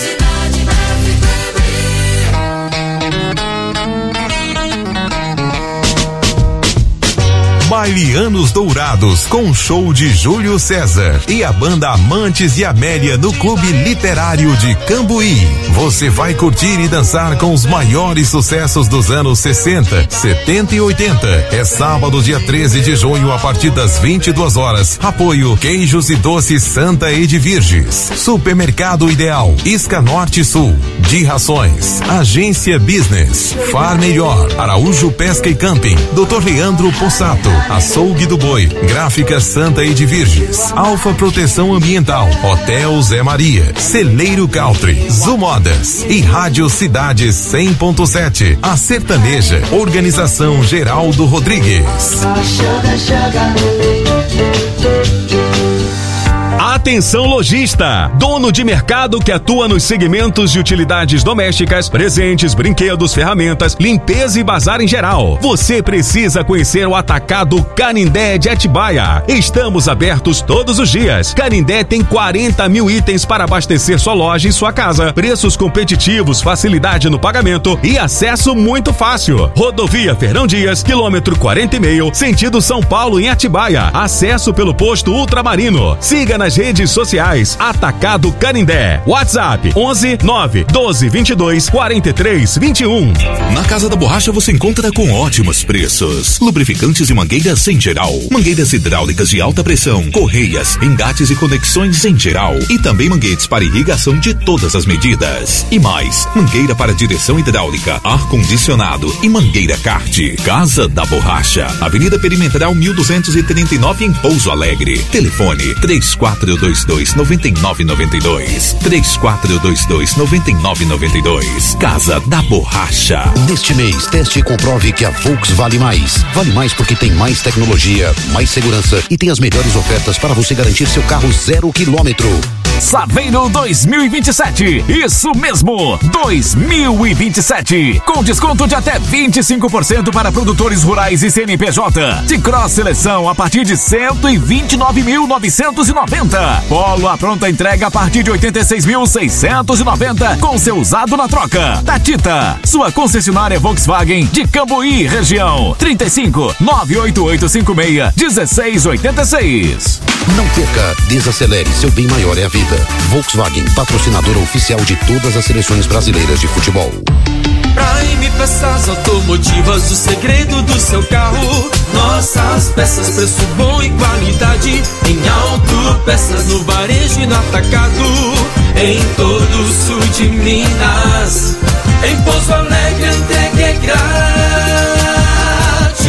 Baile Anos Dourados com show de Júlio César e a banda Amantes de Amélia no Clube Literário de Cambuí. Você vai curtir e dançar com os maiores sucessos dos anos sessenta, setenta e oitenta. É sábado, dia treze de junho, a partir das vinte e duas horas. Apoio Queijos e Doces Santa Edvirges, Supermercado Ideal, Isca Norte Sul, de Rações, Agência Business, Far Melhor, Araújo Pesca e Camping, doutor Leandro Possato, Açougue do Boi, Gráficas Santa Edvirges, Alfa Proteção Ambiental, Hotel Zé Maria, Celeiro Country, Zumodas e Rádio Cidade cem ponto sete, a sertaneja, Organização Geraldo Rodrigues. Atenção lojista, dono de mercado que atua nos segmentos de utilidades domésticas, presentes, brinquedos, ferramentas, limpeza e bazar em geral. Você precisa conhecer o Atacado Canindé de Atibaia. Estamos abertos todos os dias. Canindé tem quarenta mil itens para abastecer sua loja e sua casa. Preços competitivos, facilidade no pagamento e acesso muito fácil. Rodovia Fernão Dias, quilômetro quarenta e meio, sentido São Paulo em Atibaia. Acesso pelo posto Ultramarino. Siga nas redes sociais Atacado Canindé. WhatsApp onze nove doze vinte e dois quarenta e três vinte e um. Na Casa da Borracha você encontra com ótimos preços. Lubrificantes e mangueiras em geral. Mangueiras hidráulicas de alta pressão. Correias, engates e conexões em geral. E também manguetes para irrigação de todas as medidas. E mais, mangueira para direção hidráulica, ar-condicionado e mangueira kart. Casa da Borracha. Avenida Perimetral mil duzentos e trinta e nove em Pouso Alegre. Telefone três quatro dois dois nove nove nove dois. três quatro dois dois nove nove nove dois. Casa da Borracha. Neste mês, teste e comprove que a Volks vale mais. Vale mais porque tem mais tecnologia, mais segurança e tem as melhores ofertas para você garantir seu carro zero quilômetro. Saveiro dois mil e vinte e sete, isso mesmo, dois mil e vinte e sete, com desconto de até vinte e cinco por cento para produtores rurais e C N P J, de cross seleção a partir de cento e vinte e nove mil novecentos e noventa, Polo a pronta entrega a partir de oitenta e seis mil seiscentos e noventa, com seu usado na troca. Tatita, sua concessionária Volkswagen de Cambuí, região, trinta e cinco, nove oito oito cinco seis, um seis oito seis. Não perca, desacelere, seu bem maior é a vida. Volkswagen, patrocinadora oficial de todas as seleções brasileiras de futebol. Prime Peças Automotivas, o segredo do seu carro. Nossas peças, preço bom e qualidade. Em autopeças, no varejo e no atacado. Em todo o sul de Minas. Em Pouso Alegre, entrega é grátis.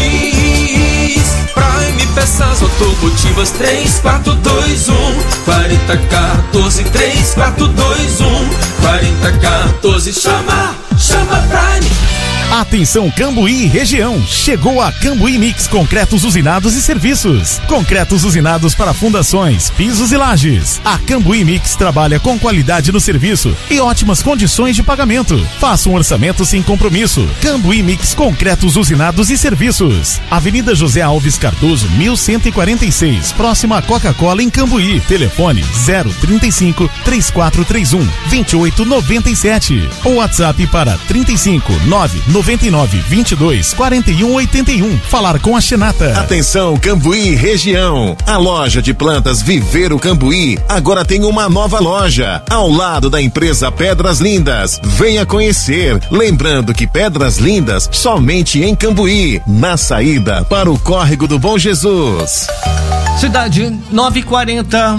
Prime Peças Automotivas, três quatro dois um quatro zero um quatro, três quatro dois um quatro zero um quatro. Chama, chama Prime. Atenção Cambuí região, chegou a Cambuí Mix Concretos Usinados e Serviços. Concretos usinados para fundações, pisos e lajes. A Cambuí Mix trabalha com qualidade no serviço e ótimas condições de pagamento. Faça um orçamento sem compromisso. Cambuí Mix Concretos Usinados e Serviços. Avenida José Alves Cardoso, mil cento e quarenta e seis, próxima à Coca-Cola em Cambuí. Telefone zero trinta e cinco, três quatro três um, dois oito nove sete ou WhatsApp para trinta e cinco, nove noventa e nove, vinte e dois, quarenta e um, oitenta e um. Falar com a Xenata. Atenção, Cambuí região. A loja de plantas Viveiro Cambuí agora tem uma nova loja ao lado da empresa Pedras Lindas. Venha conhecer. Lembrando que Pedras Lindas somente em Cambuí, na saída para o Córrego do Bom Jesus. Cidade nove e quarenta.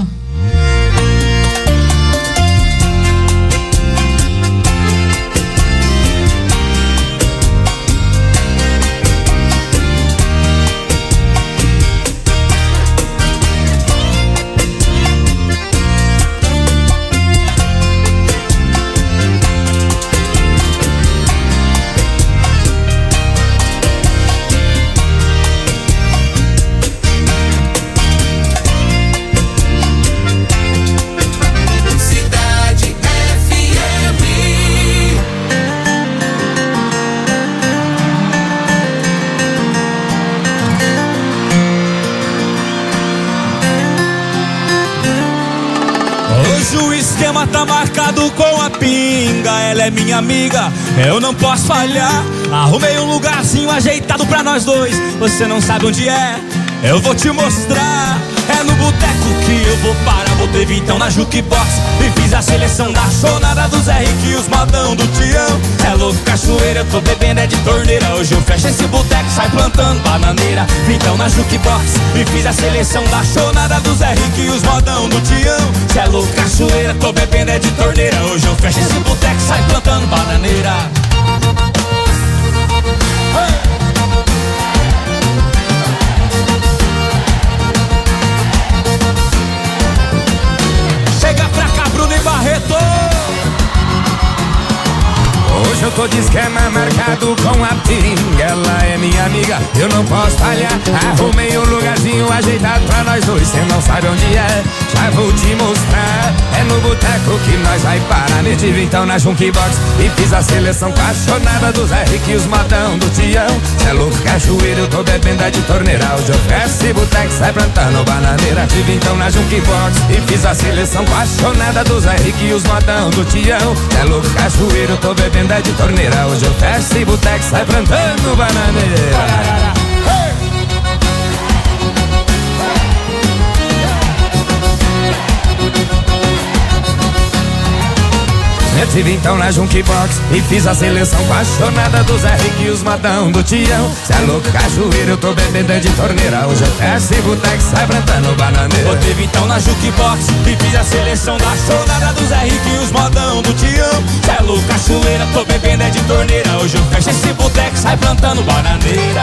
Tá marcado com a pinga, ela é minha amiga, eu não posso falhar. Arrumei um lugarzinho ajeitado pra nós dois, você não sabe onde é, eu vou te mostrar. É no boteco que eu vou parar, botei vintão na jukebox e fiz a seleção da chonada do Zé Rico e os modão do Tião. É louco, cachoeira, eu tô bebendo é de torneira, hoje eu fecho esse boteco, sai plantando bananeira. Vintão na jukebox e fiz a seleção da chonada do Zé Rico e os modão do Tião. Cê é louco, cachoeira, tô bebendo é de torneira, hoje eu fecho esse boteco, sai plantando bananeira. Hey! Chega pra cá, Bruno e Barreto. Hoje eu tô de esquema marcado com a pinga, ela é minha amiga, eu não posso falhar. Arrumei um lugarzinho ajeitado pra nós dois, cê não sabe onde é, já vou te mostrar. É no boteco que nós vai parar, meti vintão na jukebox e fiz a seleção apaixonada do Zé Rico e os modão do Tião. Cê é louco, cachoeira, eu tô bebendo é de torneira, hoje eu fecho esse boteco, sai plantando bananeira. Tive vintão na jukebox e fiz a seleção apaixonada do Zé Rico e os modão do Tião. Cê é louco, cachoeira, eu tô bebendo é de torneira, hoje eu fecho esse boteco, sai plantando bananeira. Meti vintão na jukebox e fiz a seleção apaixonada do Zé Rico e os modão do Tião. Cê é louco, cachoeira, eu tô bebendo é de torneira, hoje eu fecho esse boteco, sai plantando bananeira. Botei vintão na jukebox e fiz a seleção da chonada do Zé Rico e os modão do Tião. Cê é louco, cachoeira, tô bebendo é de torneira, hoje eu fecho esse boteco, sai plantando bananeira.